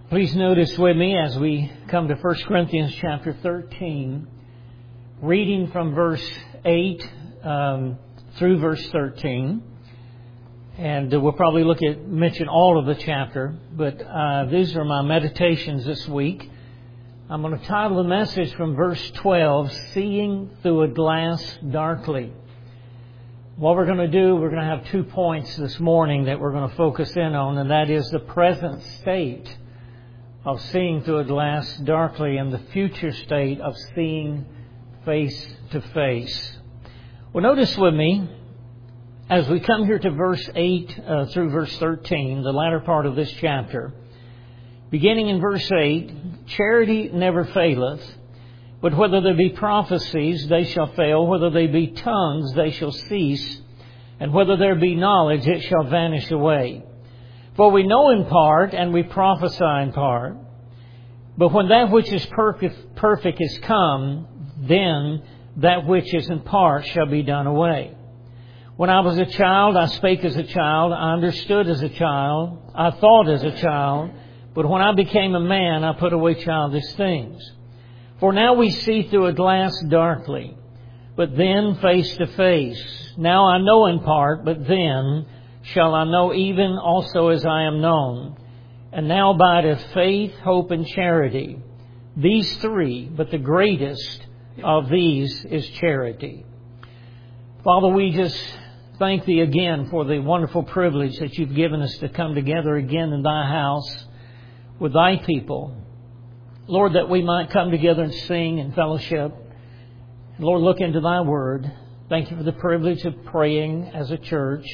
Please notice with me as we come to 1 Corinthians chapter 13, reading from verse 8 through verse 13. And we'll probably mention all of the chapter, but these are my meditations this week. I'm going to title the message from verse 12, Seeing Through a Glass Darkly. What we're going to do, we're going to have 2 points this morning that we're going to focus in on, and that is the present state of seeing through a glass darkly and the future state of seeing face to face. Well, notice with me, as we come here to verse 8 through verse 13, the latter part of this chapter, beginning in verse 8, charity never faileth, but whether there be prophecies, they shall fail, whether they be tongues, they shall cease, and whether there be knowledge, it shall vanish away. For we know in part, and we prophesy in part. But when that which is perfect is come, then that which is in part shall be done away. When I was a child, I spake as a child, I understood as a child, I thought as a child. But when I became a man, I put away childish things. For now we see through a glass darkly, but then face to face. Now I know in part, but then shall I know even also as I am known. And now abideth faith, hope, and charity. These three, but the greatest of these is charity. Father, we just thank Thee again for the wonderful privilege that You've given us to come together again in Thy house with Thy people. Lord, that we might come together and sing and fellowship. Lord, look into Thy Word. Thank You for the privilege of praying as a church.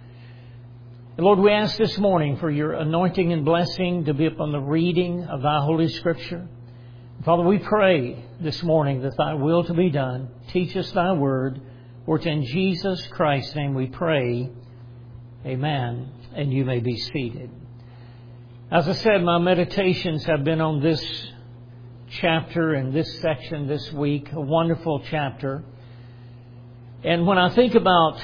And Lord, we ask this morning for Your anointing and blessing to be upon the reading of Thy Holy Scripture. Father, we pray this morning that Thy will to be done. Teach us Thy Word. For it's in Jesus Christ's name we pray. Amen. And you may be seated. As I said, my meditations have been on this chapter and this section this week. A wonderful chapter. And when I think about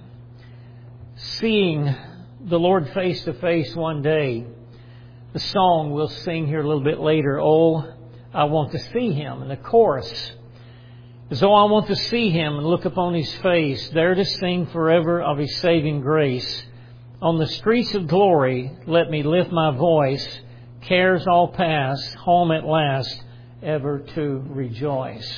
seeing the Lord face to face one day, the song we'll sing here a little bit later, Oh, I Want to See Him, in the chorus. As though I want to see Him and look upon His face, there to sing forever of His saving grace. On the streets of glory, let me lift my voice, cares all past, home at last, ever to rejoice.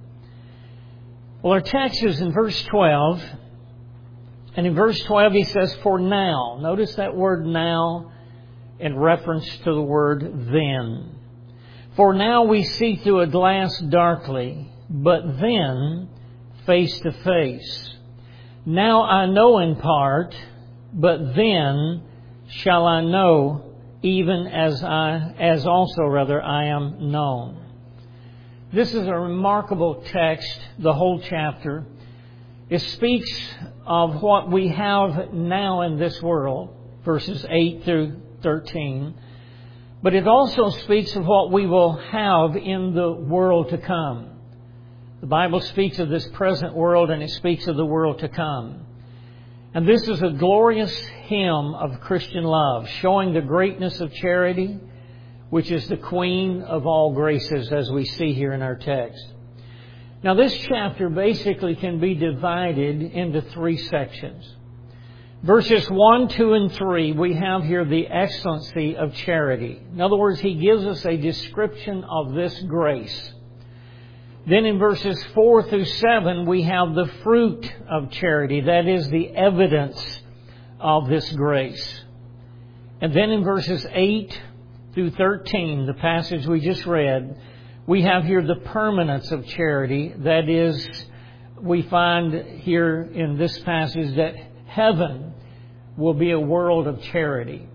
Well, our text is in verse 12. And in verse 12 he says, for now. Notice that word now in reference to the word then. For now we see through a glass darkly, but then face to face. Now I know in part, but then shall I know even as also I am known. This is a remarkable text, the whole chapter. It speaks of what we have now in this world, verses 8 through 13. But it also speaks of what we will have in the world to come. The Bible speaks of this present world and it speaks of the world to come. And this is a glorious hymn of Christian love, showing the greatness of charity, which is the queen of all graces, as we see here in our text. Now, this chapter basically can be divided into 3 sections. Verses 1, 2, and 3, we have here the excellency of charity. In other words, he gives us a description of this grace. Then in verses 4 through 7, we have the fruit of charity. That is the evidence of this grace. And then in verses 8 through 13, the passage we just read, we have here the permanence of charity. That is, we find here in this passage that heaven will be a world of charity.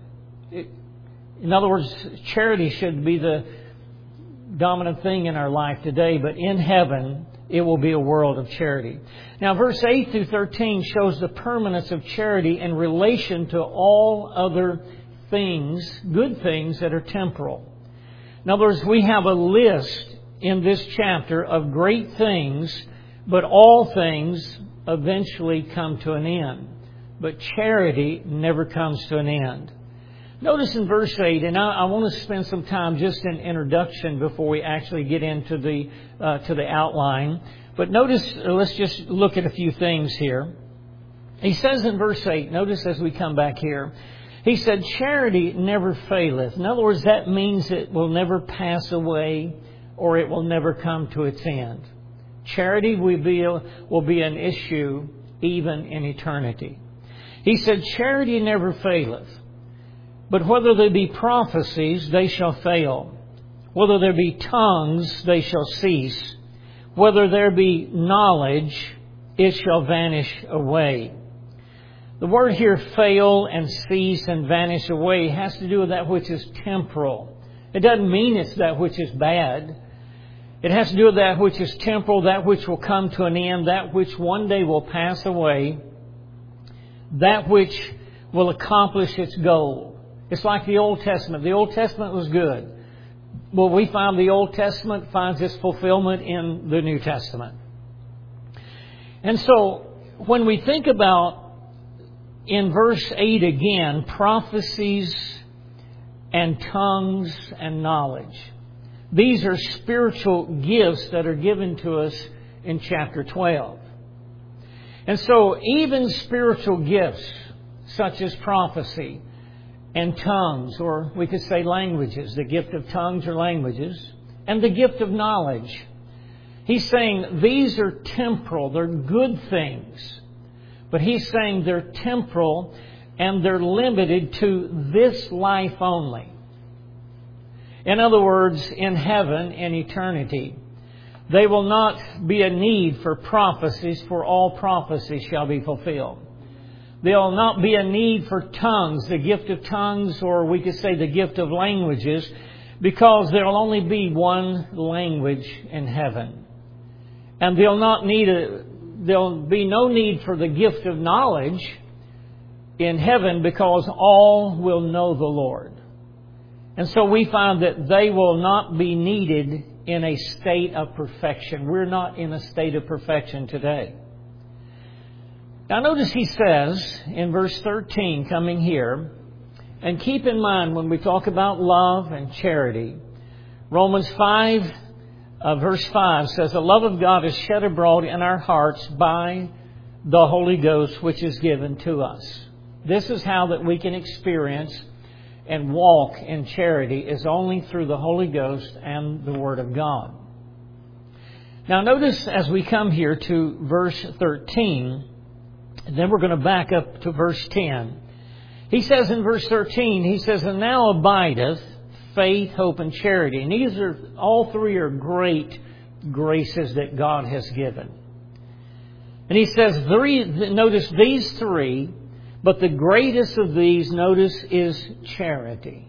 In other words, charity should be the dominant thing in our life today, but in heaven, it will be a world of charity. Now, verse 8 through 13 shows the permanence of charity in relation to all other things, good things that are temporal. In other words, we have a list in this chapter of great things, but all things eventually come to an end. But charity never comes to an end. Notice in verse 8, and I want to spend some time just in introduction before we actually get into the outline. But notice, let's just look at a few things here. He says in verse 8, notice as we come back here, he said, charity never faileth. In other words, that means it will never pass away or it will never come to its end. Charity will be an issue even in eternity. He said, charity never faileth. But whether there be prophecies, they shall fail. Whether there be tongues, they shall cease. Whether there be knowledge, it shall vanish away. The word here, fail and cease and vanish away, has to do with that which is temporal. It doesn't mean it's that which is bad. It has to do with that which is temporal, that which will come to an end, that which one day will pass away, that which will accomplish its goal. It's like the Old Testament. The Old Testament was good. Well, we find the Old Testament finds its fulfillment in the New Testament. And so, when we think about, in verse 8 again, prophecies and tongues and knowledge. These are spiritual gifts that are given to us in chapter 12. And so, even spiritual gifts, such as prophecy, and tongues, or we could say languages, the gift of tongues or languages, and the gift of knowledge. He's saying these are temporal, they're good things. But he's saying they're temporal and they're limited to this life only. In other words, in heaven, in eternity, there will not be a need for prophecies, for all prophecies shall be fulfilled. There will not be a need for tongues, the gift of tongues, or we could say the gift of languages, because there will only be one language in heaven. And there'll be no need for the gift of knowledge in heaven, because all will know the Lord. And so we find that they will not be needed in a state of perfection. We're not in a state of perfection today. Now notice he says in verse 13, coming here, and keep in mind when we talk about love and charity, Romans 5, verse 5 says, the love of God is shed abroad in our hearts by the Holy Ghost, which is given to us. This is how that we can experience and walk in charity, is only through the Holy Ghost and the Word of God. Now notice as we come here to verse 13, and then we're going to back up to verse 10. He says in verse 13, he says, and now abideth faith, hope, and charity. And these are, all three are great graces that God has given. And he says, notice these three, but the greatest of these, notice, is charity.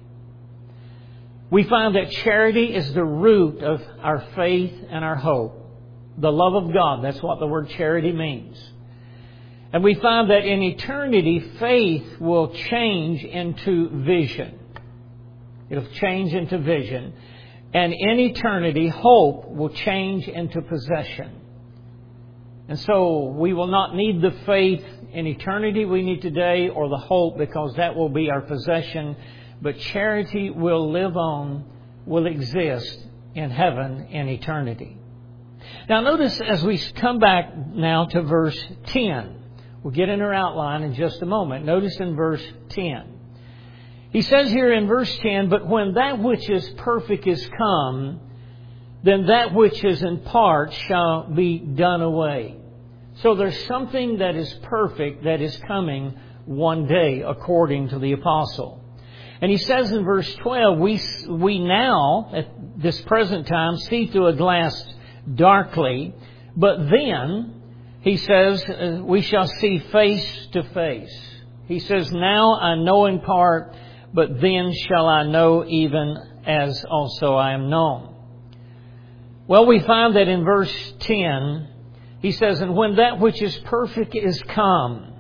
We find that charity is the root of our faith and our hope. The love of God, that's what the word charity means. And we find that in eternity, faith will change into vision. It'll change into vision. And in eternity, hope will change into possession. And so we will not need the faith in eternity we need today, or the hope, because that will be our possession. But charity will live on, will exist in heaven in eternity. Now notice as we come back now to verse 10. We'll get in our outline in just a moment. Notice in verse 10. He says here in verse 10, but when that which is perfect is come, then that which is in part shall be done away. So there's something that is perfect that is coming one day, according to the apostle. And he says in verse 12, we now, at this present time, see through a glass darkly, but then, he says, we shall see face to face. He says, now I know in part, but then shall I know even as also I am known. Well, we find that in verse 10, he says, and when that which is perfect is come,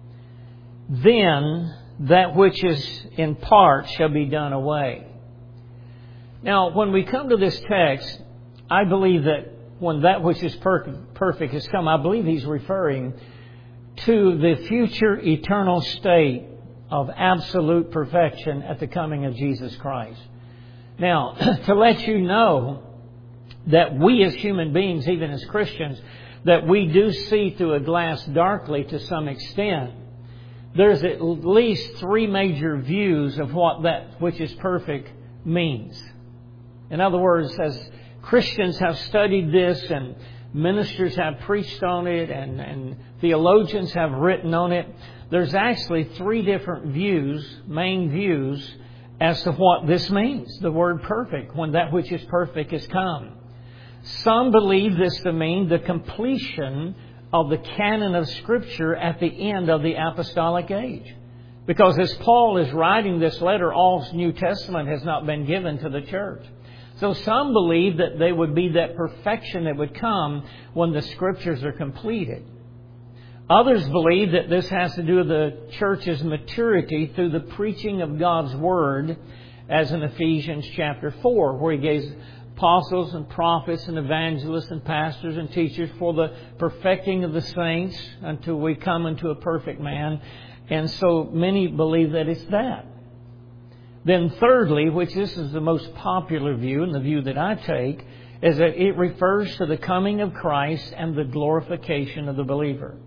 then that which is in part shall be done away. Now, when we come to this text, I believe that when that which is perfect has come, I believe he's referring to the future eternal state of absolute perfection at the coming of Jesus Christ. Now, to let you know that we as human beings, even as Christians, that we do see through a glass darkly to some extent, there's at least three major views of what that which is perfect means. In other words, as Christians have studied this and ministers have preached on it and theologians have written on it, there's actually three different views, main views, as to what this means, the word perfect, when that which is perfect is come. Some believe this to mean the completion of the canon of Scripture at the end of the apostolic age. Because as Paul is writing this letter, all New Testament has not been given to the church. So some believe that they would be that perfection that would come when the Scriptures are completed. Others believe that this has to do with the church's maturity through the preaching of God's Word, as in Ephesians chapter 4, where He gave apostles and prophets and evangelists and pastors and teachers for the perfecting of the saints until we come into a perfect man. And so many believe that it's that. Then thirdly, which this is the most popular view and the view that I take, is that it refers to the coming of Christ and the glorification of the believer.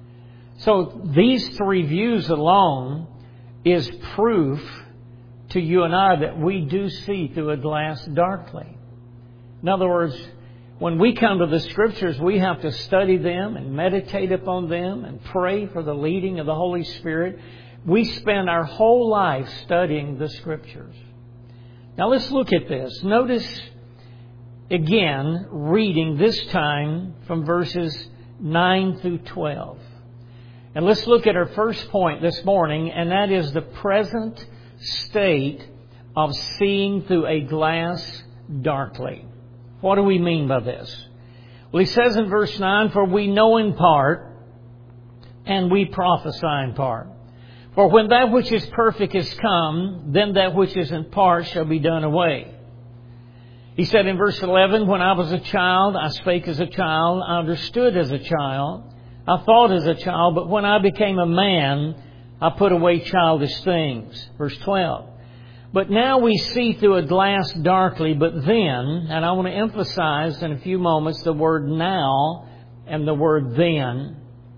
So these three views alone is proof to you and I that we do see through a glass darkly. In other words, when we come to the Scriptures, we have to study them and meditate upon them and pray for the leading of the Holy Spirit. We spend our whole life studying the Scriptures. Now let's look at this. Notice again, reading this time from verses 9 through 12. And let's look at our first point this morning, and that is the present state of seeing through a glass darkly. What do we mean by this? Well, he says in verse 9, "For we know in part, and we prophesy in part. For when that which is perfect is come, then that which is in part shall be done away." He said in verse 11, "When I was a child, I spake as a child, I understood as a child, I thought as a child, but when I became a man, I put away childish things." Verse 12. "But now we see through a glass darkly, but then," and I want to emphasize in a few moments the word now and the word then.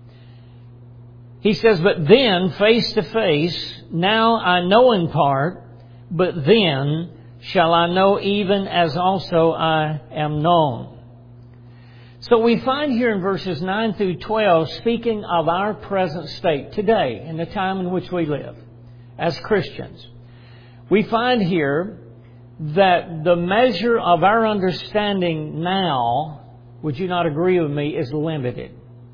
He says, "But then, face to face, now I know in part, but then shall I know even as also I am known." So we find here in verses 9 through 12, speaking of our present state today, in the time in which we live as Christians, we find here that the measure of our understanding now, would you not agree with me, is limited.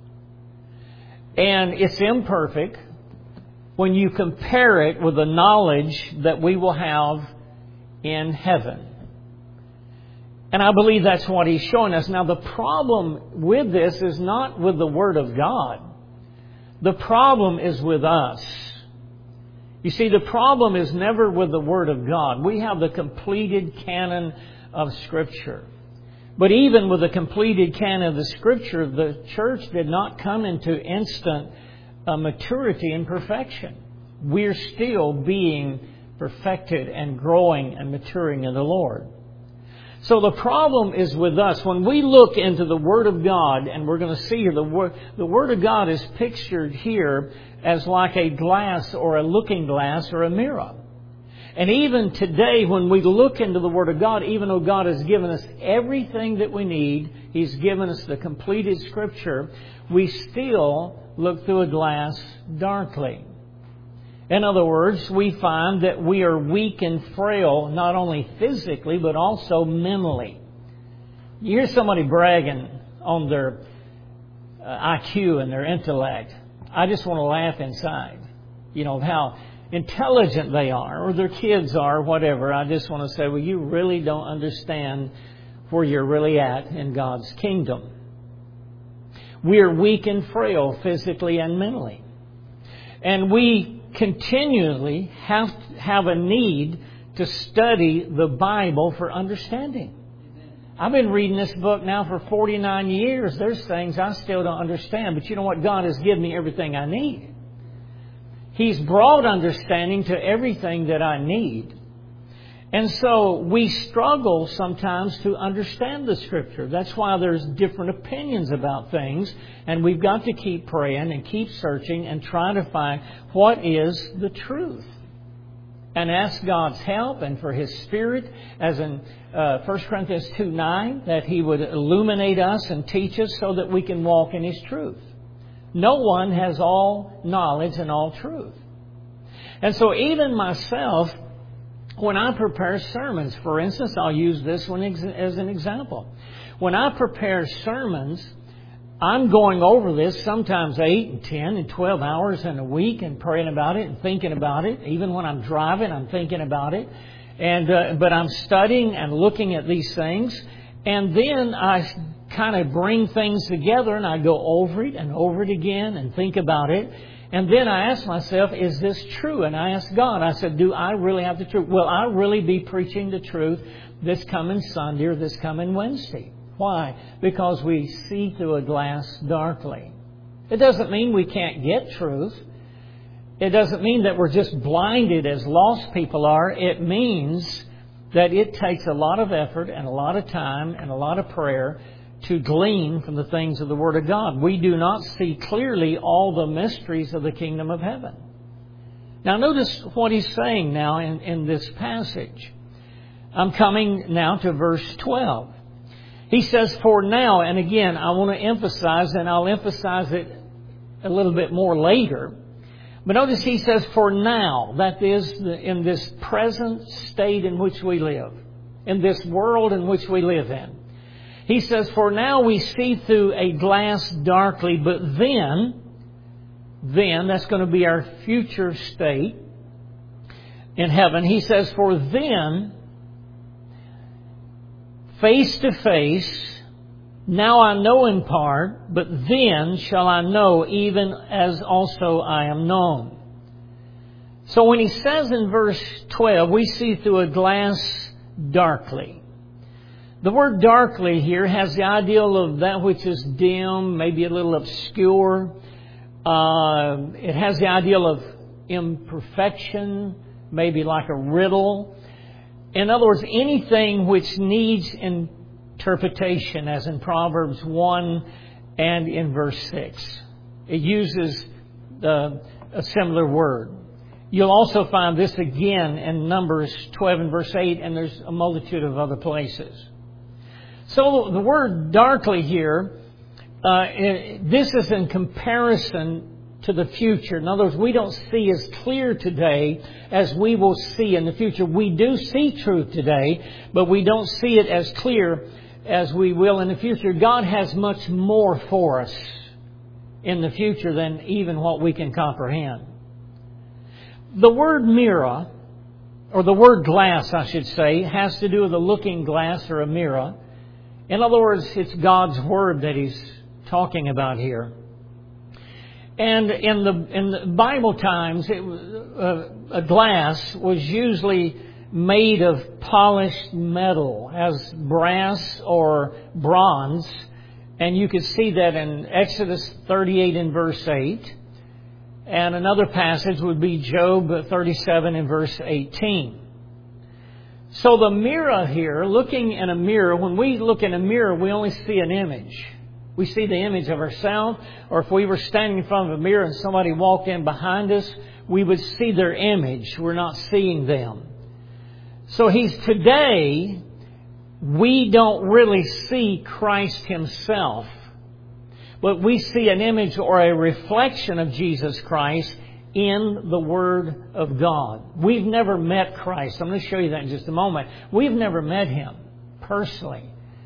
And it's imperfect when you compare it with the knowledge that we will have in heaven. And I believe that's what he's showing us. Now, the problem with this is not with the Word of God. The problem is with us. You see, the problem is never with the Word of God. We have the completed canon of Scripture. But even with the completed canon of the Scripture, the church did not come into instant maturity and perfection. We're still being perfected and growing and maturing in the Lord. So the problem is with us. When we look into the Word of God, and we're going to see here, the Word of God is pictured here as like a glass or a looking glass or a mirror. And even today, when we look into the Word of God, even though God has given us everything that we need, He's given us the completed Scripture, we still look through a glass darkly. In other words, we find that we are weak and frail, not only physically, but also mentally. You hear somebody bragging on their IQ and their intellect. I just want to laugh inside. You know, how intelligent they are, or their kids are, whatever. I just want to say, well, you really don't understand where you're really at in God's kingdom. We are weak and frail physically and mentally. And we continually have a need to study the Bible for understanding. I've been reading this book now for 49 years. There's things I still don't understand. But you know what? God has given me everything I need. He's brought understanding to everything that I need. And so we struggle sometimes to understand the Scripture. That's why there's different opinions about things. And we've got to keep praying and keep searching and trying to find what is the truth. And ask God's help and for His Spirit, as in 1 Corinthians 2:9, that He would illuminate us and teach us so that we can walk in His truth. No one has all knowledge and all truth. And so even myself, when I prepare sermons, for instance, I'll use this one as an example. When I prepare sermons, I'm going over this sometimes 8 and 10 and 12 hours in a week and praying about it and thinking about it. Even when I'm driving, I'm thinking about it. But I'm studying and looking at these things. And then I kind of bring things together and I go over it and over it again and think about it. And then I ask myself, is this true? And I ask God, I said, do I really have the truth? Will I really be preaching the truth this coming Sunday or this coming Wednesday? Why? Because we see through a glass darkly. It doesn't mean we can't get truth. It doesn't mean that we're just blinded as lost people are. It means that it takes a lot of effort and a lot of time and a lot of prayer to glean from the things of the Word of God. We do not see clearly all the mysteries of the kingdom of heaven. Now notice what he's saying now in this passage. I'm coming now to verse 12. He says, for now, and again, I want to emphasize, and I'll emphasize it a little bit more later. But notice he says, for now, that is, in this present state in which we live, in this world in which we live in. He says, for now we see through a glass darkly, but then, that's going to be our future state in heaven. He says, for then, face to face, now I know in part, but then shall I know even as also I am known. So when he says in verse 12, we see through a glass darkly. The word darkly here has the ideal of that which is dim, maybe a little obscure. It has the ideal of imperfection, maybe like a riddle. In other words, anything which needs interpretation, as in Proverbs 1 and in verse 6. It uses a similar word. You'll also find this again in Numbers 12 and verse 8, and there's a multitude of other places. So the word darkly here, this is in comparison to the future. In other words, we don't see as clear today as we will see in the future. We do see truth today, but we don't see it as clear as we will in the future. God has much more for us in the future than even what we can comprehend. The word mirror, or the word glass, I should say, has to do with a looking glass or a mirror. In other words, it's God's Word that he's talking about here. And in the Bible times, a glass was usually made of polished metal, as brass or bronze. And you could see that in Exodus 38 and verse 8. And another passage would be Job 37 and verse 18. So the mirror here, looking in a mirror, when we look in a mirror, we only see an image. We see the image of ourselves, or if we were standing in front of a mirror and somebody walked in behind us, we would see their image. We're not seeing them. So today, we don't really see Christ Himself, but we see an image or a reflection of Jesus Christ in the Word of God. We've never met Christ. I'm going to show you that in just a moment. We've never met Him personally.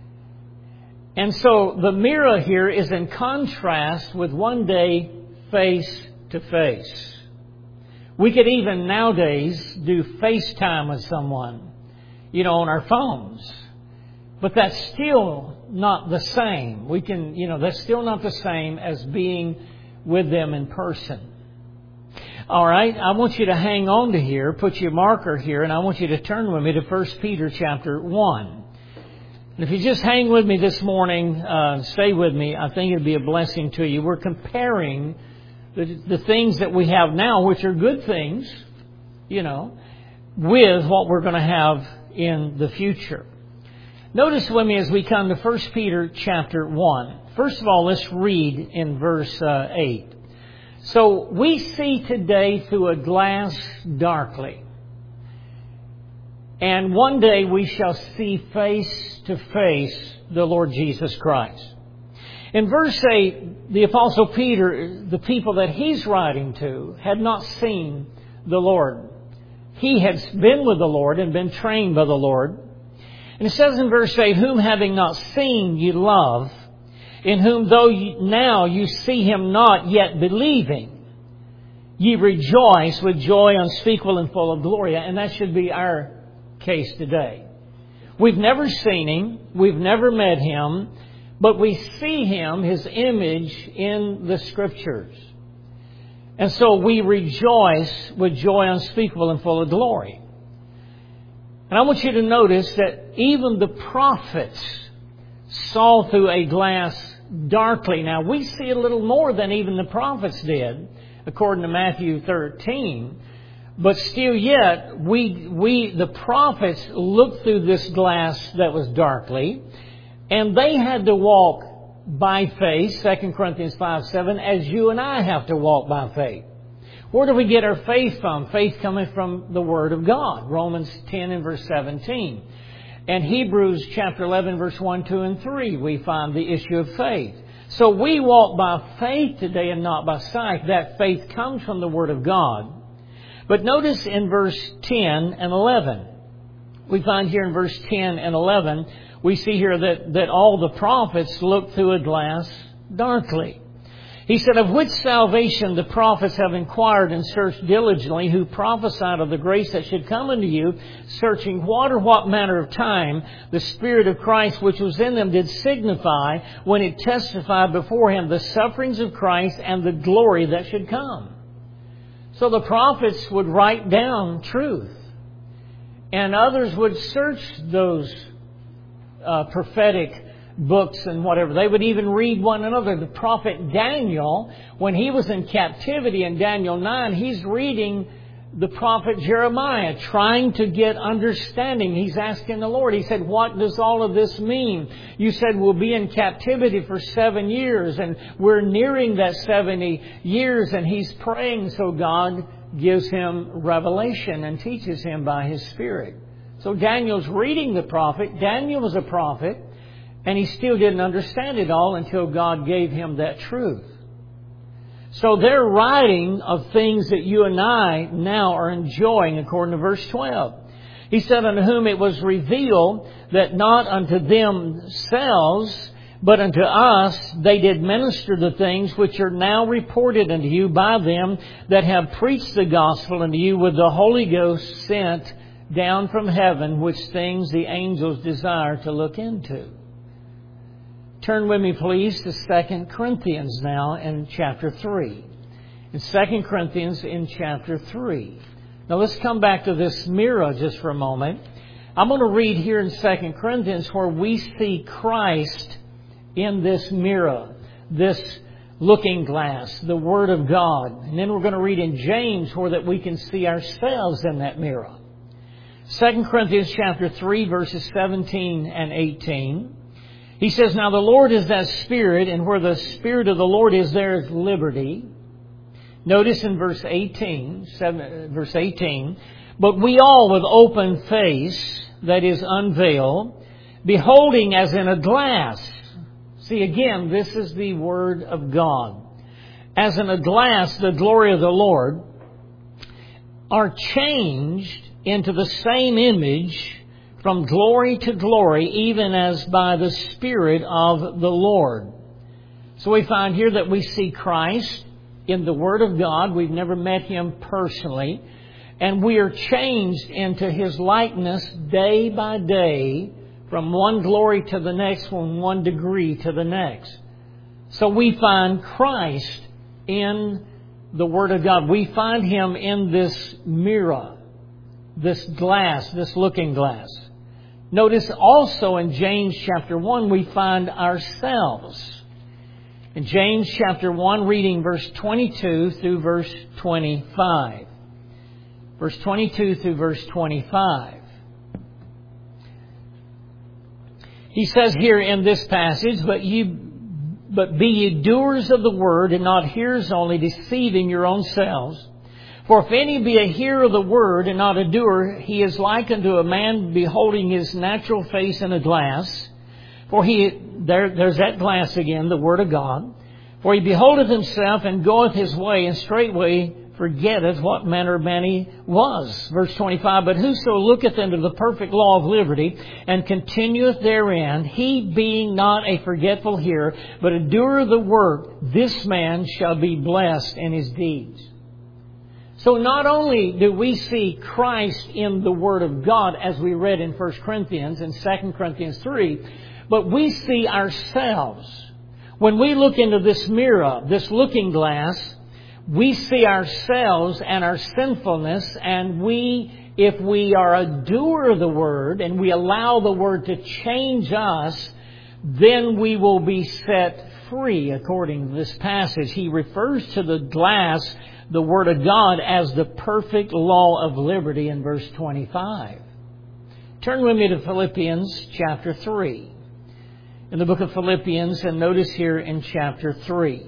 And so the mirror here is in contrast with one day face to face. We could even nowadays do FaceTime with someone, on our phones. But that's still not the same. That's still not the same as being with them in person. All right, I want you to hang on to here, put your marker here, and I want you to turn with me to 1 Peter chapter 1. And if you just hang with me this morning, stay with me, I think it'd be a blessing to you. We're comparing the things that we have now, which are good things, with what we're going to have in the future. Notice with me as we come to 1 Peter chapter 1. First of all, let's read in verse 8. So we see today through a glass darkly. And one day we shall see face to face the Lord Jesus Christ. In verse 8, the Apostle Peter, the people that he's writing to, had not seen the Lord. He had been with the Lord and been trained by the Lord. And it says in verse 8, whom having not seen ye love, in whom though now you see him not, yet believing, ye rejoice with joy unspeakable and full of glory. And that should be our case today. We've never seen him, we've never met him, but we see him, his image, in the Scriptures. And so we rejoice with joy unspeakable and full of glory. And I want you to notice that even the prophets saw through a glass darkly. Now, we see a little more than even the prophets did, according to Matthew 13. But still yet, the prophets looked through this glass that was darkly, and they had to walk by faith, 2 Corinthians 5:7, as you and I have to walk by faith. Where do we get our faith from? Faith coming from the Word of God, Romans 10 and verse 17. And Hebrews chapter 11, verse 1, 2, and 3, we find the issue of faith. So we walk by faith today and not by sight. That faith comes from the Word of God. But notice in verse 10 and 11, we find here in verse 10 and 11, we see here that all the prophets looked through a glass darkly. He said, of which salvation the prophets have inquired and searched diligently, who prophesied of the grace that should come unto you, searching what manner of time the Spirit of Christ which was in them did signify when it testified before him the sufferings of Christ and the glory that should come. So the prophets would write down truth, and others would search those prophetic books and whatever. They would even read one another. The prophet Daniel, when he was in captivity in Daniel 9, he's reading the prophet Jeremiah, trying to get understanding. He's asking the Lord. He said, what does all of this mean? You said we'll be in captivity for 7 years, and we're nearing that 70 years, and he's praying, so God gives him revelation and teaches him by His Spirit. So Daniel's reading the prophet. Daniel was a prophet, and he still didn't understand it all until God gave him that truth. So they're writing of things that you and I now are enjoying, according to verse 12. He said, unto whom it was revealed that not unto themselves, but unto us they did minister the things which are now reported unto you by them that have preached the gospel unto you with the Holy Ghost sent down from heaven, which things the angels desire to look into. Turn with me, please, to 2 Corinthians now in chapter 3. In 2 Corinthians in chapter 3. Now let's come back to this mirror just for a moment. I'm going to read here in 2 Corinthians where we see Christ in this mirror, this looking glass, the Word of God. And then we're going to read in James where that we can see ourselves in that mirror. 2 Corinthians chapter 3, verses 17 and 18. He says, now the Lord is that Spirit, and where the Spirit of the Lord is, there is liberty. Notice in verse 18, but we all with open face, that is unveiled, beholding as in a glass. See, again, this is the Word of God. As in a glass, the glory of the Lord, are changed into the same image from glory to glory, even as by the Spirit of the Lord. So we find here that we see Christ in the Word of God. We've never met Him personally. And we are changed into His likeness day by day, from one glory to the next, from one degree to the next. So we find Christ in the Word of God. We find Him in this mirror, this glass, this looking glass. Notice also in James chapter 1, we find ourselves. In James chapter 1, reading verse 22 through verse 25. Verse 22 through verse 25. He says here in this passage, But be ye doers of the word, and not hearers only, deceiving your own selves. For if any be a hearer of the word, and not a doer, he is like unto a man beholding his natural face in a glass. For there's that glass again, the word of God. For he beholdeth himself, and goeth his way, and straightway forgetteth what manner of man he was. Verse 25, But whoso looketh into the perfect law of liberty, and continueth therein, he being not a forgetful hearer, but a doer of the work, this man shall be blessed in his deeds. So not only do we see Christ in the Word of God, as we read in 1 Corinthians and 2 Corinthians 3, but we see ourselves. When we look into this mirror, this looking glass, we see ourselves and our sinfulness, and if we are a doer of the Word and we allow the Word to change us, then we will be set free according to this passage. He refers to the glass, the Word of God, as the perfect law of liberty in verse 25. Turn with me to Philippians chapter 3. In the book of Philippians, and notice here in chapter 3.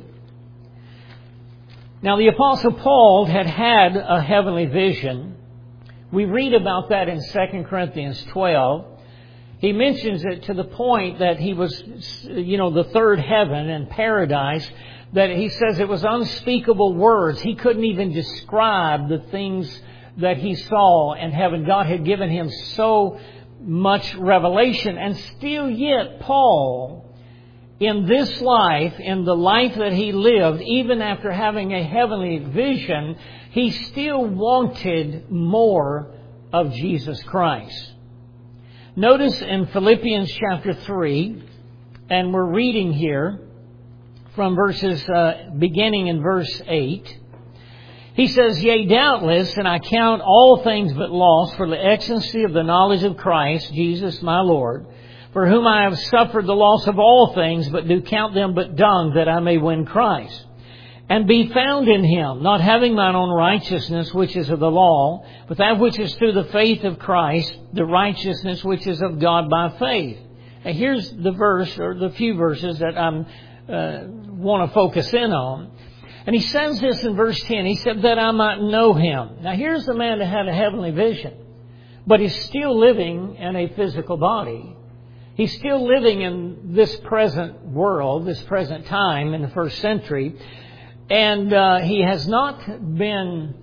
Now, the Apostle Paul had a heavenly vision. We read about that in 2 Corinthians 12. He mentions it to the point that he was, the third heaven and paradise, that he says it was unspeakable words. He couldn't even describe the things that he saw in heaven. God had given him so much revelation, and still yet Paul, in this life, in the life that he lived, even after having a heavenly vision, he still wanted more of Jesus Christ. Notice in Philippians chapter 3, and we're reading here from beginning in verse 8, he says, Yea, doubtless, and I count all things but loss for the excellency of the knowledge of Christ, Jesus my Lord, for whom I have suffered the loss of all things, but do count them but dung, that I may win Christ, and be found in Him, not having mine own righteousness, which is of the law, but that which is through the faith of Christ, the righteousness which is of God by faith. Now here's the verse, or the few verses that I want to focus in on. And he says this in verse 10. He said, that I might know Him. Now here's the man that had a heavenly vision, but he's still living in a physical body. He's still living in this present world, this present time in the first century. And he has not been,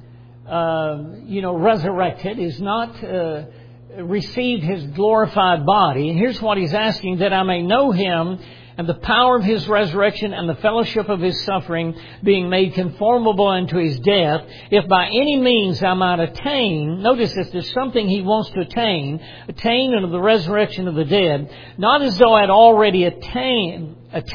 resurrected. He's not received his glorified body. And here's what he's asking, that I may know Him and the power of His resurrection and the fellowship of His suffering, being made conformable unto His death, if by any means I might attain, notice this, there's something he wants to attain unto the resurrection of the dead, not as though I'd already attained,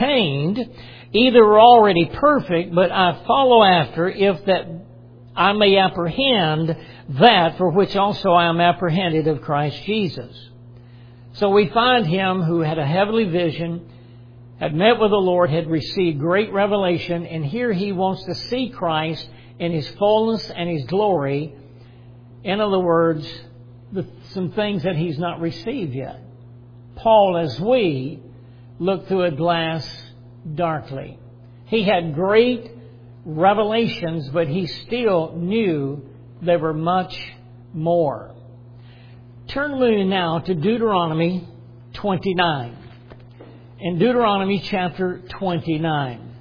either are already perfect, but I follow after, if that I may apprehend that for which also I am apprehended of Christ Jesus. So we find him who had a heavenly vision, had met with the Lord, had received great revelation, and here he wants to see Christ in His fullness and His glory. In other words, some things that he's not received yet. Paul, as we, look through a glass darkly. He had great revelations, but he still knew there were much more. Turn with me now to Deuteronomy 29. In Deuteronomy chapter 29.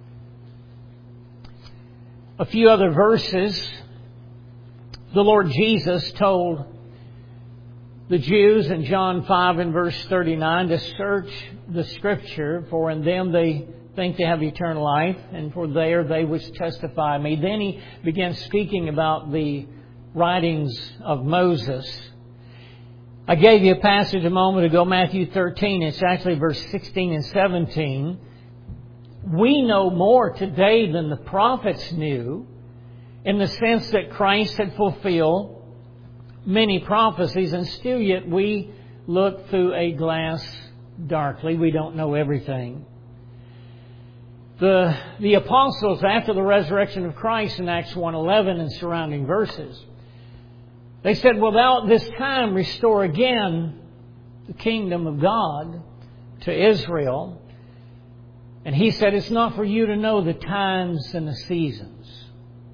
A few other verses. The Lord Jesus told the Jews in John 5 and verse 39 to search the Scripture, for in them they think they have eternal life, and for they are they which testify me. Then he began speaking about the writings of Moses. I gave you a passage a moment ago, Matthew 13. It's actually verse 16 and 17. We know more today than the prophets knew, in the sense that Christ had fulfilled many prophecies, and still yet we look through a glass darkly. We don't know everything. The apostles, after the resurrection of Christ in Acts 1:11 and surrounding verses, they said, "Will thou at this time restore again the kingdom of God to Israel?" And he said, "It's not for you to know the times and the seasons."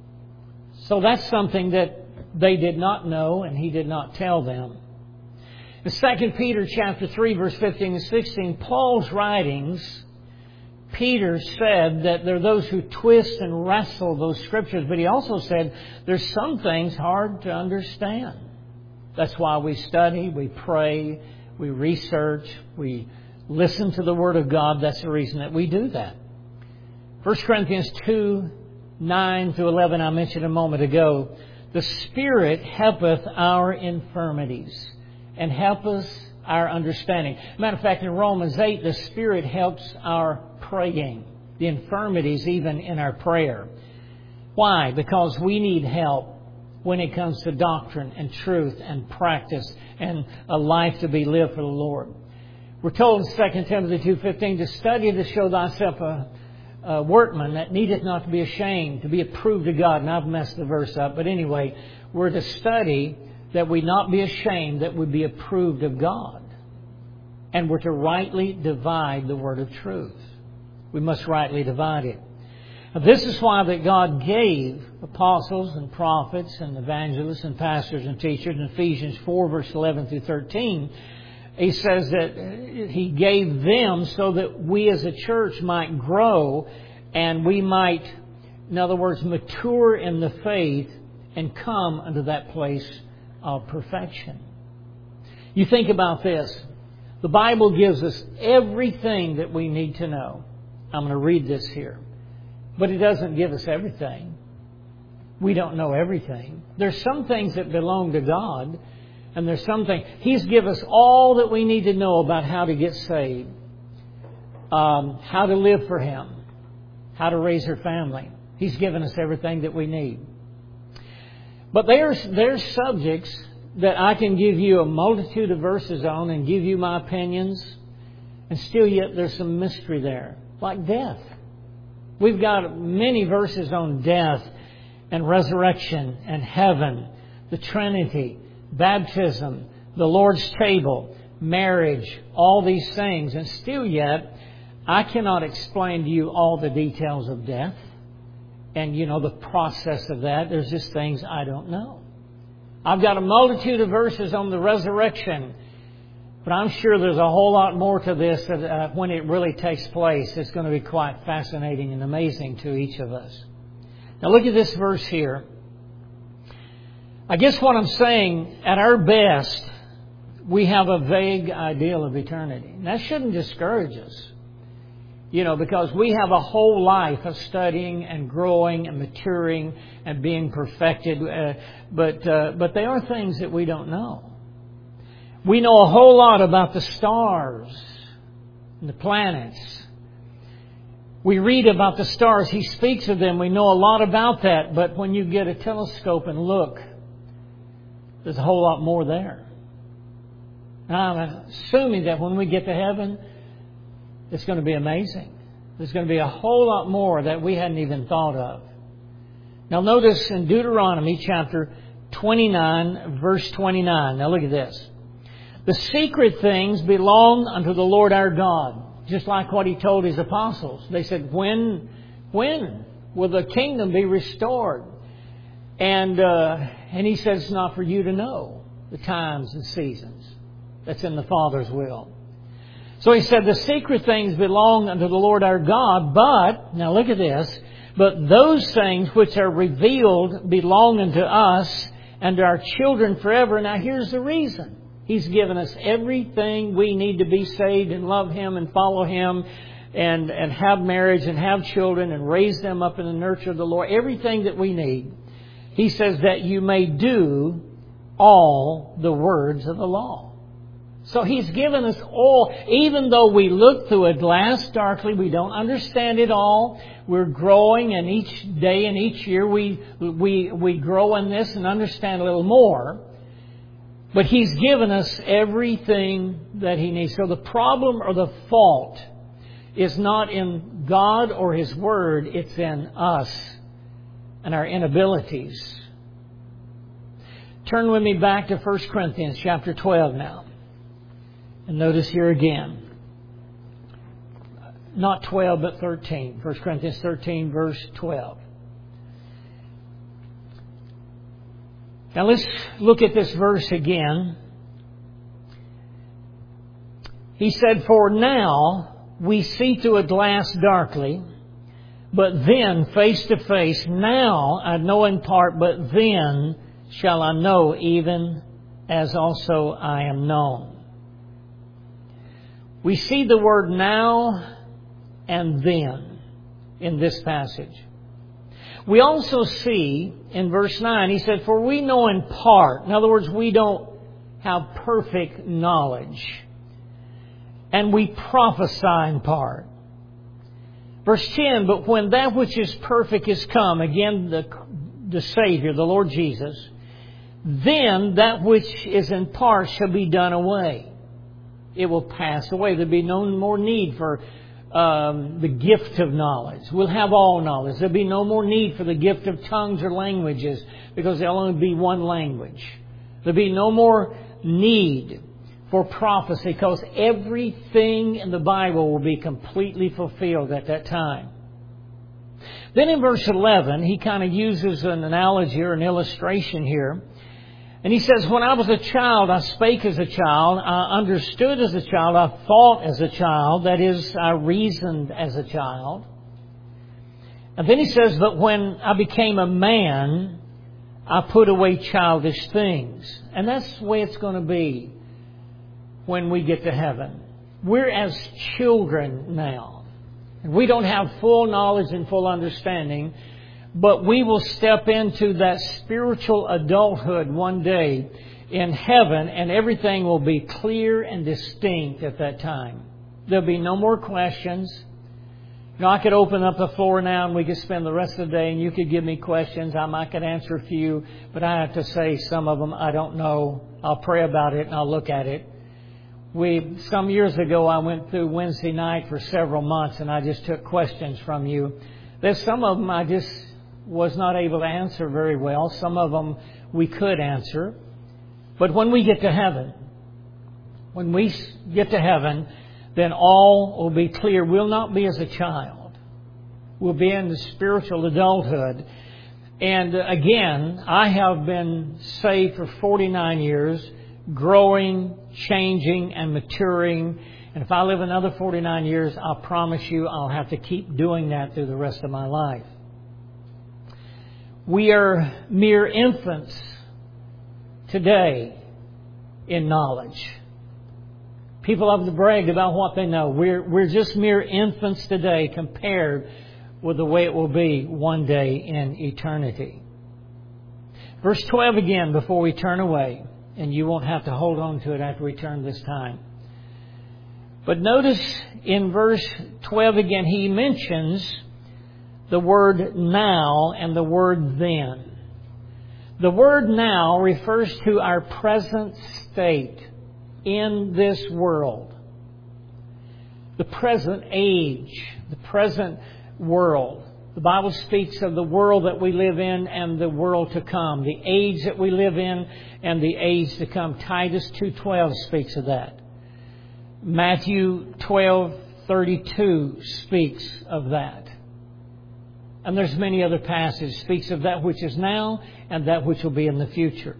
So that's something that they did not know, and he did not tell them. In 2 Peter chapter 3, verse 15 and 16, Paul's writings, Peter said that there are those who twist and wrestle those scriptures, but he also said there's some things hard to understand. That's why we study, we pray, we research, we listen to the Word of God. That's the reason that we do that. 1 Corinthians 2, 9 through 11, I mentioned a moment ago. The Spirit helpeth our infirmities and helpeth our understanding. Matter of fact, in Romans 8, the Spirit helps our praying, the infirmities even in our prayer. Why? Because we need help when it comes to doctrine and truth and practice and a life to be lived for the Lord. We're told in 2 Timothy 2:15 to study to show thyself a workman that needeth not to be ashamed, to be approved of God. And I've messed the verse up. But anyway, we're to study that we not be ashamed, that we be approved of God. And we're to rightly divide the word of truth. We must rightly divide it. Now, this is why that God gave apostles and prophets and evangelists and pastors and teachers. In Ephesians 4, verse 11 through 13, he says that He gave them so that we as a church might grow and we might, in other words, mature in the faith and come unto that place of perfection. You think about this. The Bible gives us everything that we need to know. I'm going to read this here. But it doesn't give us everything. We don't know everything. There's some things that belong to God. And there's something. He's given us all that we need to know about how to get saved. How to live for Him. How to raise our family. He's given us everything that we need. But there's subjects that I can give you a multitude of verses on and give you my opinions. And still yet there's some mystery there. Like death. We've got many verses on death and resurrection and heaven. The Trinity. Baptism, the Lord's table, marriage, all these things. And still yet, I cannot explain to you all the details of death. And, the process of that. There's just things I don't know. I've got a multitude of verses on the resurrection. But I'm sure there's a whole lot more to this that when it really takes place, it's going to be quite fascinating and amazing to each of us. Now look at this verse here. I guess what I'm saying, at our best, we have a vague ideal of eternity. And that shouldn't discourage us. Because we have a whole life of studying and growing and maturing and being perfected. But there are things that we don't know. We know a whole lot about the stars and the planets. We read about the stars. He speaks of them. We know a lot about that. But when you get a telescope and look, there's a whole lot more there. And I'm assuming that when we get to heaven, it's going to be amazing. There's going to be a whole lot more that we hadn't even thought of. Now notice in Deuteronomy chapter 29, verse 29. Now look at this. The secret things belong unto the Lord our God. Just like what He told His apostles. They said, when will the kingdom be restored? And He says it's not for you to know the times and seasons. That's in the Father's will. So He said the secret things belong unto the Lord our God, but, now look at this, but those things which are revealed belong unto us and to our children forever. Now here's the reason. He's given us everything we need to be saved and love Him and follow Him and have marriage and have children and raise them up in the nurture of the Lord. Everything that we need. He says that you may do all the words of the law. So He's given us all, even though we look through a glass darkly, we don't understand it all. We're growing, and each day and each year we grow in this and understand a little more. But He's given us everything that He needs. So the problem or the fault is not in God or His Word, it's in us and our inabilities. Turn with me back to 1 Corinthians chapter 12 now. And notice here again. Not 12, but 13. 1 Corinthians 13, verse 12. Now let's look at this verse again. He said, "For now we see through a glass darkly, but then face to face. Now I know in part, but then shall I know, even as also I am known." We see the word now and then in this passage. We also see in verse 9, he said, "For we know in part." In other words, we don't have perfect knowledge. "And we prophesy in part." Verse 10, "But when that which is perfect is come," again the Savior, the Lord Jesus, "then that which is in part shall be done away." It will pass away. There'll be no more need for the gift of knowledge. We'll have all knowledge. There'll be no more need for the gift of tongues or languages, because there'll only be one language. There'll be no more need for prophecy, because everything in the Bible will be completely fulfilled at that time. Then in verse 11, he kind of uses an analogy or an illustration here. And he says, "When I was a child, I spake as a child, I understood as a child, I thought as a child," that is, I reasoned as a child. And then he says, "But when I became a man, I put away childish things." And that's the way it's going to be when we get to heaven. We're as children now. We don't have full knowledge and full understanding, but we will step into that spiritual adulthood one day in heaven, and everything will be clear and distinct at that time. There'll be no more questions. You know, I could open up the floor now and we could spend the rest of the day and you could give me questions. I could answer a few, but I have to say some of them I don't know. I'll pray about it and I'll look at it. Some years ago, I went through Wednesday night for several months and I just took questions from you. There's some of them I just was not able to answer very well. Some of them we could answer. But when we get to heaven, then all will be clear. We'll not be as a child. We'll be in the spiritual adulthood. And again, I have been saved for 49 years, growing, changing, and maturing. And if I live another 49 years, I'll promise you I'll have to keep doing that through the rest of my life. We are mere infants today in knowledge. People love to brag about what they know. We're just mere infants today compared with the way it will be one day in eternity. Verse 12 again before we turn away, and you won't have to hold on to it after we turn this time. But notice in verse 12 again, he mentions the word now and the word then. The word now refers to our present state in this world. The present age, the present world. The Bible speaks of the world that we live in and the world to come. The age that we live in and the age to come. Titus 2:12 speaks of that. Matthew 12:32 speaks of that. And there's many other passages speaks of that which is now and that which will be in the future.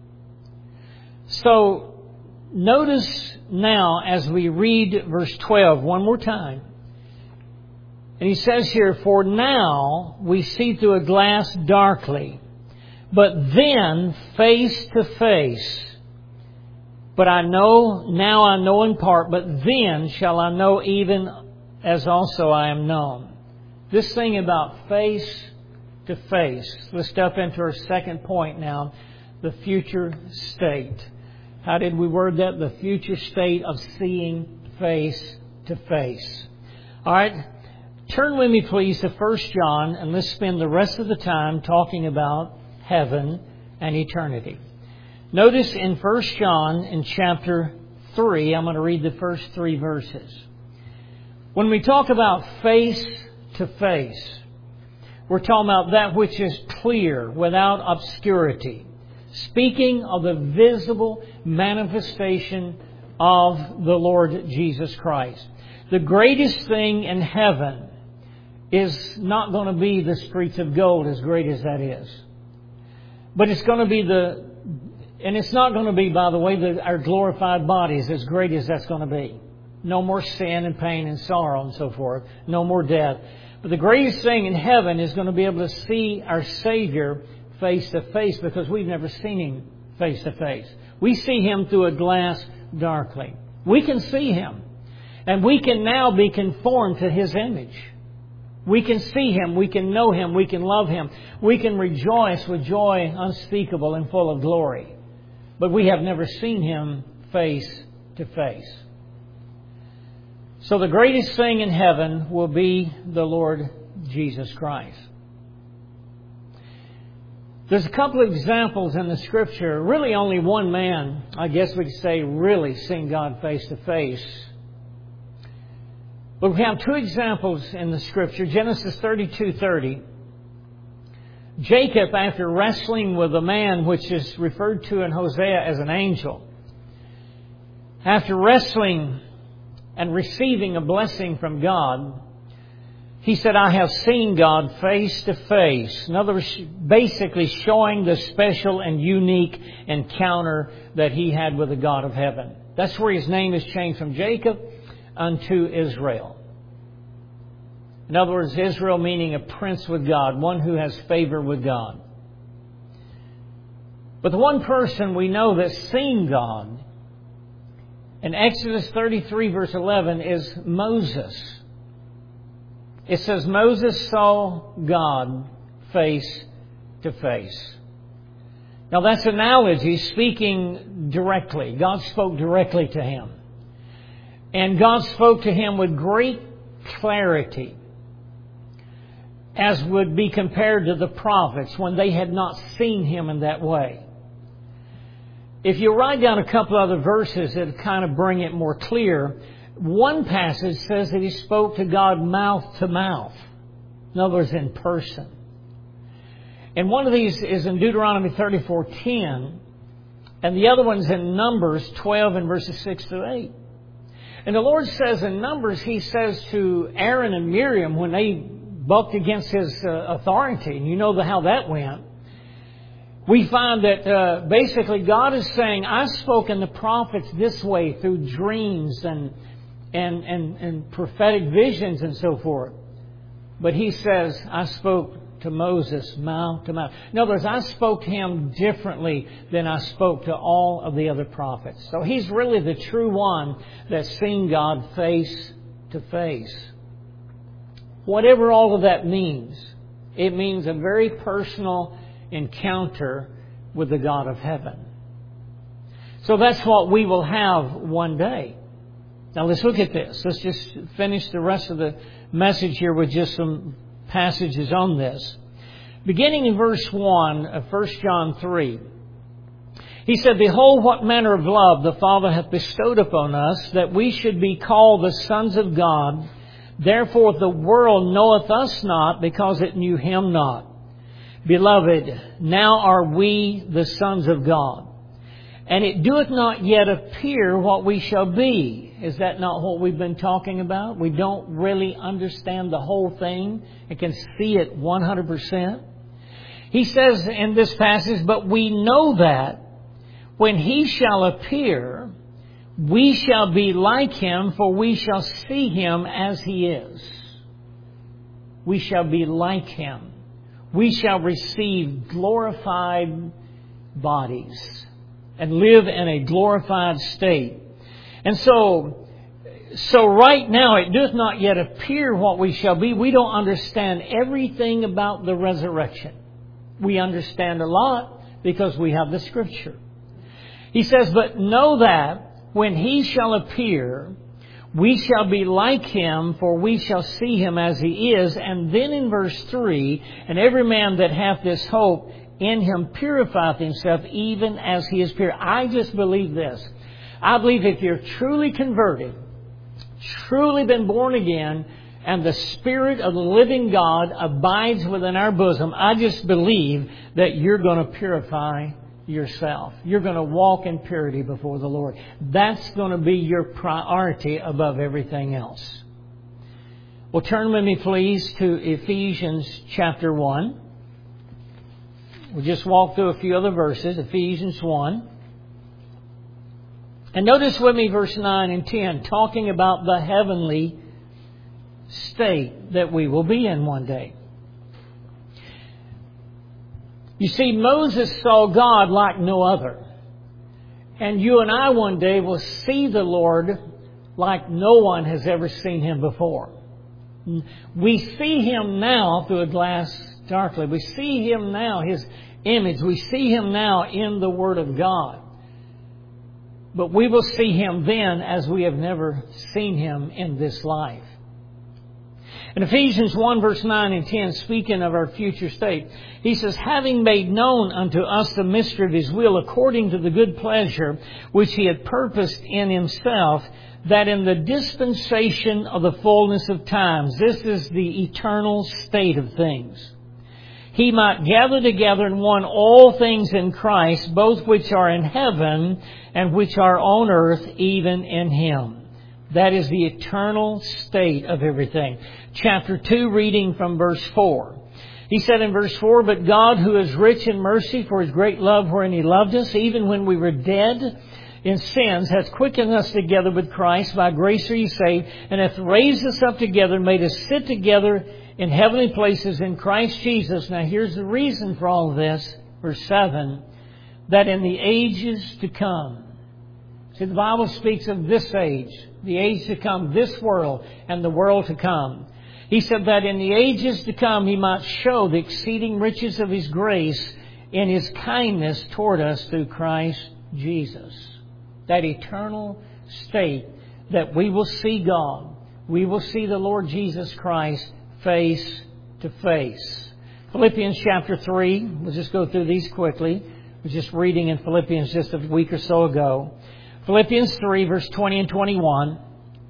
So notice now as we read verse 12 one more time. And he says here, "For now we see through a glass darkly, but then face to face. But I know in part, but then shall I know, even as also I am known." This thing about face to face. Let's step into our second point now, the future state. How did we word that? The future state of seeing face to face. All right. Turn with me, please, to 1 John, and let's spend the rest of the time talking about heaven and eternity. Notice in 1 John in chapter 3, I'm going to read the first 3 verses. When we talk about face to face, we're talking about that which is clear, without obscurity. Speaking of the visible manifestation of the Lord Jesus Christ. The greatest thing in heaven is not going to be the streets of gold, as great as that is. But it's going to be and it's not going to be, by the way, our glorified bodies, as great as that's going to be. No more sin and pain and sorrow and so forth. No more death. But the greatest thing in heaven is going to be able to see our Savior face to face, because we've never seen Him face to face. We see Him through a glass darkly. We can see Him. And we can now be conformed to His image. We can see Him. We can know Him. We can love Him. We can rejoice with joy unspeakable and full of glory. But we have never seen Him face to face. So the greatest thing in heaven will be the Lord Jesus Christ. There's a couple of examples in the Scripture. Really only one man, I guess we could say, really seen God face to face. But we have two examples in the Scripture. Genesis 32:30. Jacob, after wrestling with a man which is referred to in Hosea as an angel, after wrestling and receiving a blessing from God, he said, I have seen God face to face. In other words, basically showing the special and unique encounter that he had with the God of heaven. That's where his name is changed from Jacob unto Israel. In other words, Israel meaning a prince with God, one who has favor with God. But the one person we know that's seen God in Exodus 33 verse 11 is Moses. It says Moses saw God face to face. Now that's analogy, speaking directly. God spoke directly to him. And God spoke to him with great clarity, as would be compared to the prophets when they had not seen Him in that way. If you write down a couple other verses that kind of bring it more clear, one passage says that He spoke to God mouth to mouth. In other words, in person. And one of these is in Deuteronomy 34:10, and the other one's in Numbers 12 and verses 6 to 8. And the Lord says in Numbers, He says to Aaron and Miriam when they bucked against His authority, and you know how that went. We find that basically God is saying, I've spoken to prophets this way through dreams and prophetic visions and so forth. But He says, I spoke to Moses mouth to mouth. In other words, I spoke to him differently than I spoke to all of the other prophets. So He's really the true one that's seen God face to face. Whatever all of that means, it means a very personal encounter with the God of heaven. So that's what we will have one day. Now let's look at this. Let's just finish the rest of the message here with just some passages on this. Beginning in verse 1 of 1 John 3. He said, Behold, what manner of love the Father hath bestowed upon us, that we should be called the sons of God. Therefore the world knoweth us not, because it knew Him not. Beloved, now are we the sons of God. And it doeth not yet appear what we shall be. Is that not what we've been talking about? We don't really understand the whole thing and can see it 100%. He says in this passage, But we know that when He shall appear, we shall be like Him, for we shall see Him as He is. We shall be like Him. We shall receive glorified bodies and live in a glorified state. And so right now it does not yet appear what we shall be. We don't understand everything about the resurrection. We understand a lot because we have the Scripture. He says, But know that when He shall appear, we shall be like Him, for we shall see Him as He is. And then in verse 3, And every man that hath this hope in Him purifieth himself, even as He is pure. I just believe this. I believe if you're truly converted truly been born again, and the Spirit of the living God abides within our bosom, I just believe that you're going to purify yourself. You're going to walk in purity before the Lord. That's going to be your priority above everything else. Well, turn with me, please, to Ephesians chapter 1. We'll just walk through a few other verses. Ephesians 1. And notice with me verse 9 and 10, talking about the heavenly state that we will be in one day. You see, Moses saw God like no other. And you and I one day will see the Lord like no one has ever seen Him before. We see Him now through a glass darkly. We see Him now, His image. We see Him now in the Word of God. But we will see Him then as we have never seen Him in this life. In Ephesians 1 verse 9 and 10, speaking of our future state, he says, having made known unto us the mystery of His will according to the good pleasure which He had purposed in Himself, that in the dispensation of the fullness of times, this is the eternal state of things, He might gather together in one all things in Christ, both which are in heaven and which are on earth, even in Him. That is the eternal state of everything. Chapter 2, reading from verse 4. He said in verse 4, but God, who is rich in mercy for His great love wherein He loved us, even when we were dead in sins, hath quickened us together with Christ. By grace are ye saved, and hath raised us up together and made us sit together in heavenly places in Christ Jesus. Now here's the reason for all of this. Verse 7, that in the ages to come. See, the Bible speaks of this age, the age to come, this world, and the world to come. He said that in the ages to come He might show the exceeding riches of His grace in His kindness toward us through Christ Jesus. That eternal state that we will see God. We will see the Lord Jesus Christ face to face. Philippians chapter 3. We'll just go through these quickly. I was just reading in Philippians just a week or so ago. Philippians 3, verse 20 and 21.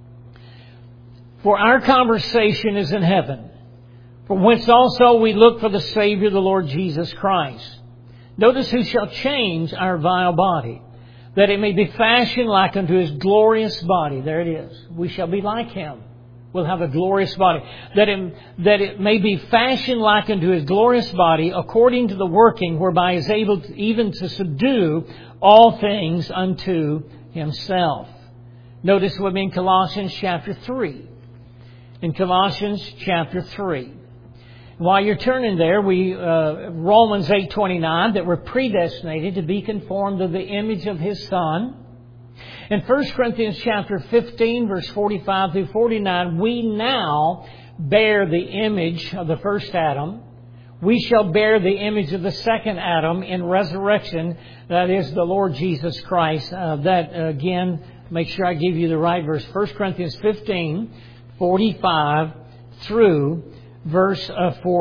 For our conversation is in heaven, from whence also we look for the Savior, the Lord Jesus Christ. Notice who shall change our vile body, that it may be fashioned like unto His glorious body. There it is. We shall be like Him. We'll have a glorious body. That it may be fashioned like unto His glorious body, according to the working whereby He is able even to subdue all things unto Himself. Notice with me in Colossians chapter 3. In Colossians chapter 3. While you're turning there, Romans 8:29, that we're predestinated to be conformed to the image of His Son. In 1 Corinthians chapter 15, verse 45 through 49, we now bear the image of the first Adam. We shall bear the image of the second Adam in resurrection. That is the Lord Jesus Christ. Again, make sure I give you the right verse. 1 Corinthians 15, 45 through verse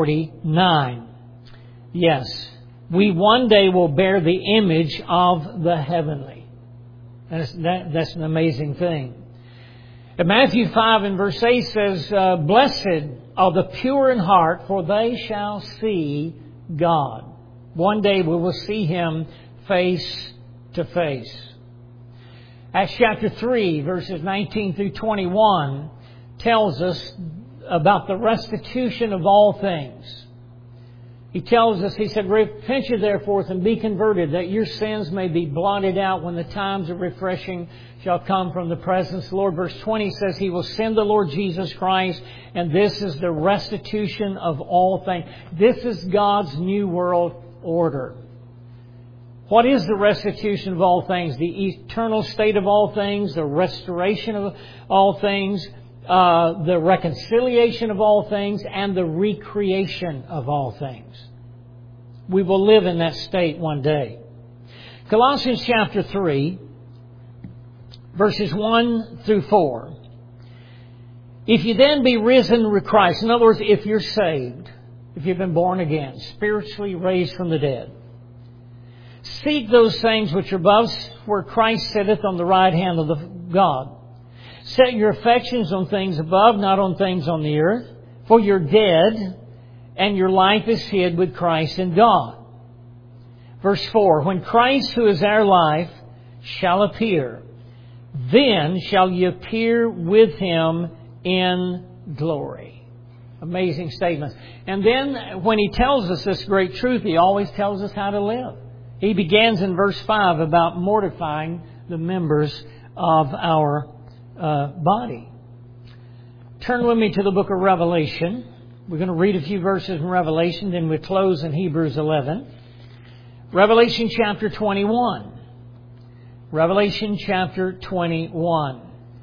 49. Yes, we one day will bear the image of the heavenly. That's an amazing thing. And Matthew 5 and verse 8 says, blessed are the pure in heart, for they shall see God. One day we will see Him face to face. Acts chapter 3, verses 19 through 21, tells us about the restitution of all things. He tells us, he said, repent ye therefore and be converted, that your sins may be blotted out when the times of refreshing shall come from the presence of the Lord. Verse 20 says He will send the Lord Jesus Christ, and this is the restitution of all things. This is God's new world order. What is the restitution of all things? The eternal state of all things, the restoration of all things, the reconciliation of all things, and the recreation of all things. We will live in that state one day. Colossians chapter 3, verses 1 through 4. If you then be risen with Christ, in other words, if you're saved, if you've been born again, spiritually raised from the dead, seek those things which are above, where Christ sitteth on the right hand of the God. Set your affections on things above, not on things on the earth. For you're dead, and your life is hid with Christ in God. Verse 4, when Christ, who is our life, shall appear, then shall ye appear with Him in glory. Amazing statements. And then when He tells us this great truth, He always tells us how to live. He begins in verse 5 about mortifying the members of our body. Turn with me to the book of Revelation. We're going to read a few verses in Revelation, then we'll close in Hebrews 11. Revelation chapter 21. Revelation chapter 21.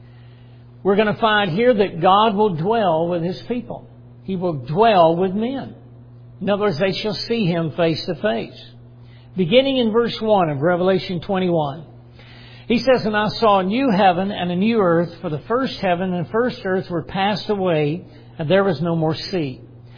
We're going to find here that God will dwell with His people. He will dwell with men. In other words, they shall see Him face to face. Beginning in verse 1 of Revelation 21. He says, and I saw a new heaven and a new earth, for the first heaven and first earth were passed away, and there was no more sea.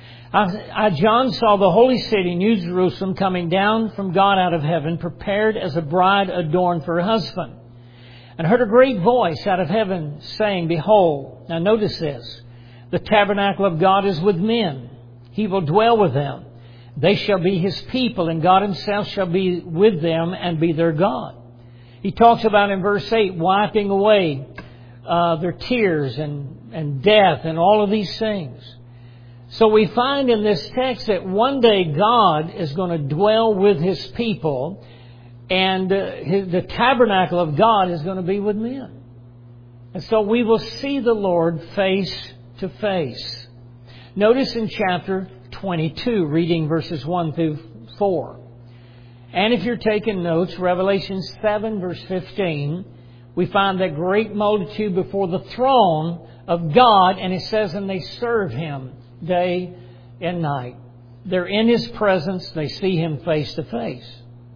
I, John, saw the holy city, New Jerusalem, coming down from God out of heaven, prepared as a bride adorned for her husband. And heard a great voice out of heaven saying, behold, now notice this, the tabernacle of God is with men. He will dwell with them. They shall be His people, and God Himself shall be with them and be their God. He talks about in verse 8, wiping away their tears and death and all of these things. So we find in this text that one day God is going to dwell with His people, and the tabernacle of God is going to be with men. And so we will see the Lord face to face. Notice in chapter 22, reading verses 1 through 4. And if you're taking notes, Revelation 7 verse 15, we find that great multitude before the throne of God, and it says, and they serve Him day and night. They're in His presence. They see Him face to face.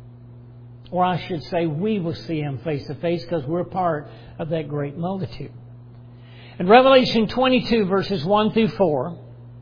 Or I should say, we will see Him face to face because we're part of that great multitude. In Revelation 22 verses 1 through 4,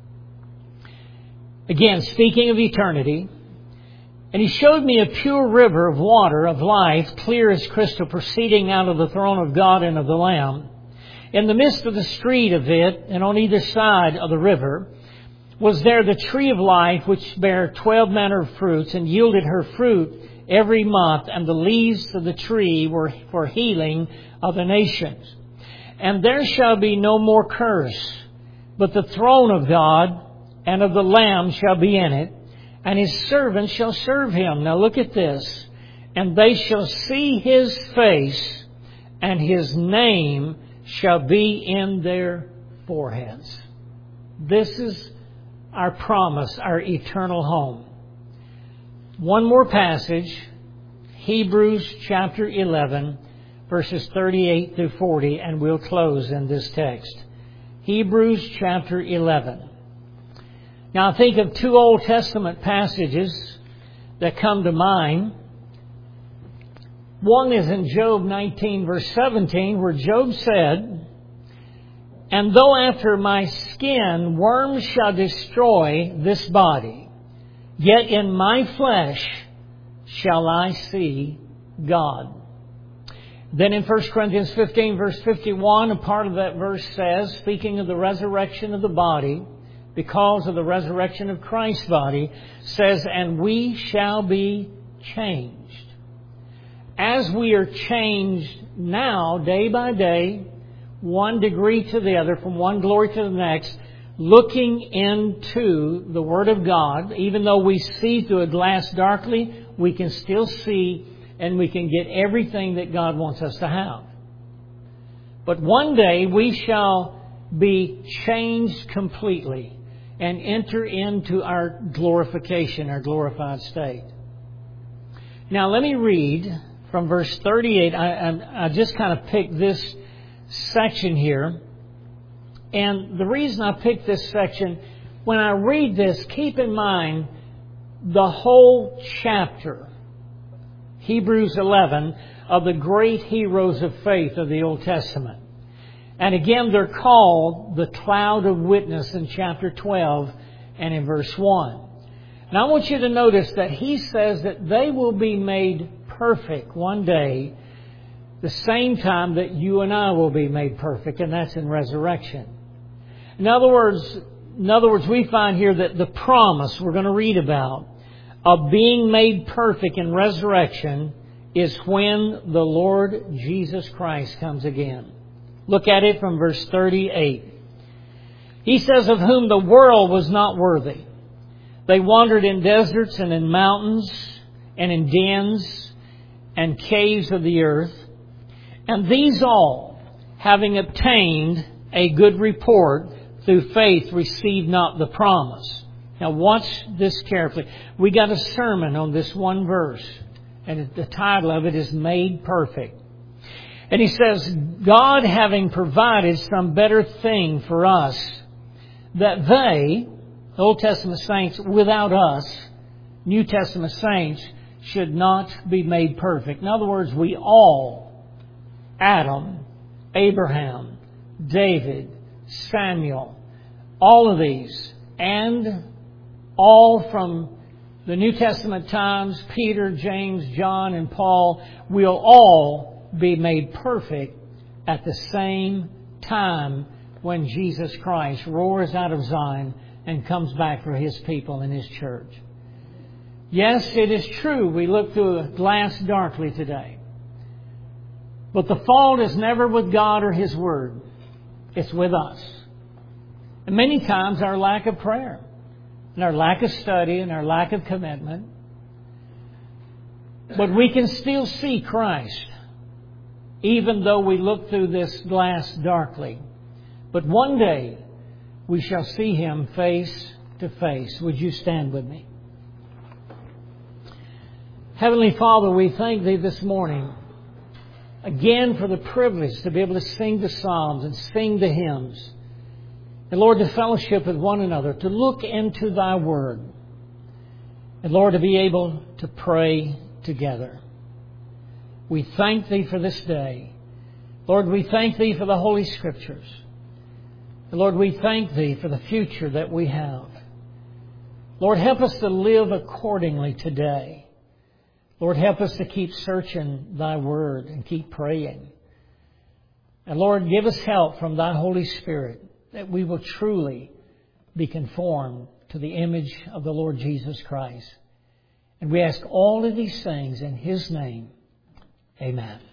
again, speaking of eternity, and He showed me a pure river of water of life, clear as crystal, proceeding out of the throne of God and of the Lamb. In the midst of the street of it, and on either side of the river, was there the tree of life, which bare 12 manner of fruits, and yielded her fruit every month, and the leaves of the tree were for healing of the nations. And there shall be no more curse, but the throne of God and of the Lamb shall be in it, and His servants shall serve Him. Now look at this. And they shall see His face, and His name shall be in their foreheads. This is our promise, our eternal home. One more passage, Hebrews chapter 11, verses 38 through 40, and we'll close in this text. Hebrews chapter 11. Now I think of two Old Testament passages that come to mind. One is in Job 19 verse 17, where Job said, and though after my skin worms shall destroy this body, yet in my flesh shall I see God. Then in 1 Corinthians 15 verse 51, a part of that verse says, speaking of the resurrection of the body, because of the resurrection of Christ's body, says, and we shall be changed. As we are changed now, day by day, one degree to the other, from one glory to the next, looking into the Word of God, even though we see through a glass darkly, we can still see and we can get everything that God wants us to have. But one day we shall be changed completely and enter into our glorification, our glorified state. Now let me read from verse 38. I just kind of picked this section here. And the reason I picked this section, when I read this, keep in mind the whole chapter, Hebrews 11, of the great heroes of faith of the Old Testament. And again, they're called the cloud of witness in chapter 12 and in verse 1. Now I want you to notice that he says that they will be made perfect one day the same time that you and I will be made perfect, and that's in resurrection. In other words, we find here that the promise we're going to read about of being made perfect in resurrection is when the Lord Jesus Christ comes again. Look at it from verse 38. He says, of whom the world was not worthy. They wandered in deserts and in mountains and in dens and caves of the earth. And these all, having obtained a good report through faith, received not the promise. Now watch this carefully. We got a sermon on this one verse, and the title of it is Made Perfect. And he says, God having provided some better thing for us, that they, Old Testament saints, without us, New Testament saints, should not be made perfect. In other words, we all, Adam, Abraham, David, Samuel, all of these, and all from the New Testament times, Peter, James, John, and Paul, will all be made perfect at the same time when Jesus Christ roars out of Zion and comes back for His people and His church. Yes, it is true we look through a glass darkly today. But the fault is never with God or His Word. It's with us. And many times our lack of prayer, and our lack of study, and our lack of commitment. But we can still see Christ, even though we look through this glass darkly. But one day we shall see Him face to face. Would you stand with me? Heavenly Father, we thank Thee this morning again for the privilege to be able to sing the Psalms and sing the hymns. And Lord, to fellowship with one another, to look into Thy Word. And Lord, to be able to pray together. We thank Thee for this day. Lord, we thank Thee for the Holy Scriptures. And Lord, we thank Thee for the future that we have. Lord, help us to live accordingly today. Lord, help us to keep searching Thy Word and keep praying. And Lord, give us help from Thy Holy Spirit that we will truly be conformed to the image of the Lord Jesus Christ. And we ask all of these things in His name. Amen.